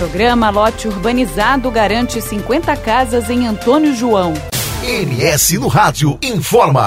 Programa Lote Urbanizado garante 50 casas em Antônio João. MS no Rádio informa.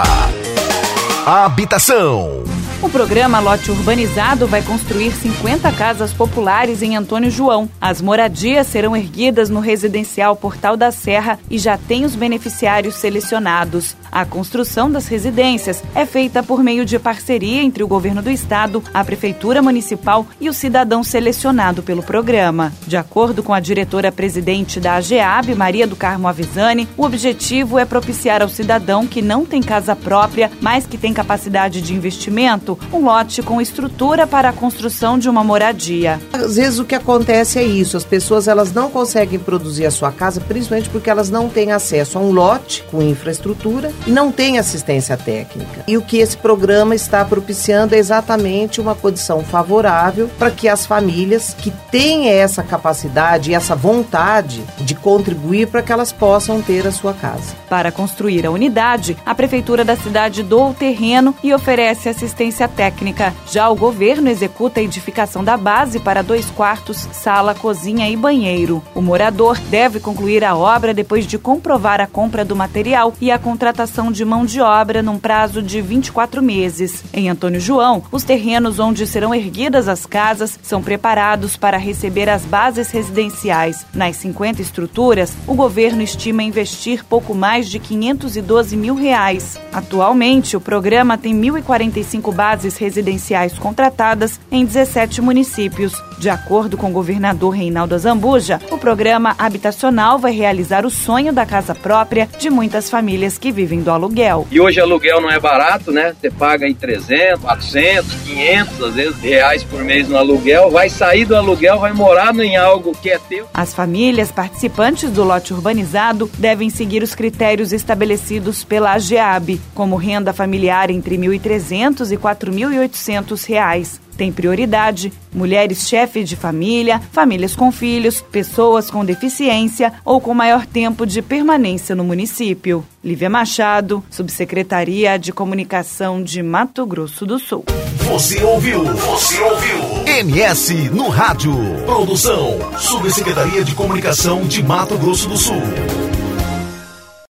Habitação. O programa Lote Urbanizado vai construir 50 casas populares em Antônio João. As moradias serão erguidas no residencial Portal da Serra e já tem os beneficiários selecionados. A construção das residências é feita por meio de parceria entre o governo do estado, a prefeitura municipal e o cidadão selecionado pelo programa. De acordo com a diretora-presidente da AGEAB, Maria do Carmo Avisani, o objetivo é propiciar ao cidadão que não tem casa própria, mas que tem capacidade de investimento, um lote com estrutura para a construção de uma moradia. Às vezes o que acontece é isso, as pessoas elas não conseguem produzir a sua casa, principalmente porque elas não têm acesso a um lote com infraestrutura e não têm assistência técnica. E o que esse programa está propiciando é exatamente uma condição favorável para que as famílias que têm essa capacidade e essa vontade de contribuir para que elas possam ter a sua casa. Para construir a unidade, a prefeitura da cidade doa o terreno e oferece assistência técnica. Já o governo executa a edificação da base para 2 quartos, sala, cozinha e banheiro. O morador deve concluir a obra depois de comprovar a compra do material e a contratação de mão de obra num prazo de 24 meses. Em Antônio João, os terrenos onde serão erguidas as casas são preparados para receber as bases residenciais. Nas 50 estruturas, o governo estima investir pouco mais de R$512 mil. Atualmente, o programa tem 1.045 bases residenciais contratadas em 17 municípios. De acordo com o governador Reinaldo Azambuja, o programa habitacional vai realizar o sonho da casa própria de muitas famílias que vivem do aluguel. E hoje aluguel não é barato, né? Você paga aí 300, 400, 500, às vezes, reais por mês no aluguel. Vai sair do aluguel, vai morar em algo que é teu. As famílias participantes do lote urbanizado devem seguir os critérios estabelecidos pela AGEAB, como renda familiar entre R$1.300 e R$4.800. Tem prioridade mulheres chefes de família, famílias com filhos, pessoas com deficiência ou com maior tempo de permanência no município. Lívia Machado, Subsecretaria de Comunicação de Mato Grosso do Sul. Você ouviu MS no Rádio. Produção, Subsecretaria de Comunicação de Mato Grosso do Sul.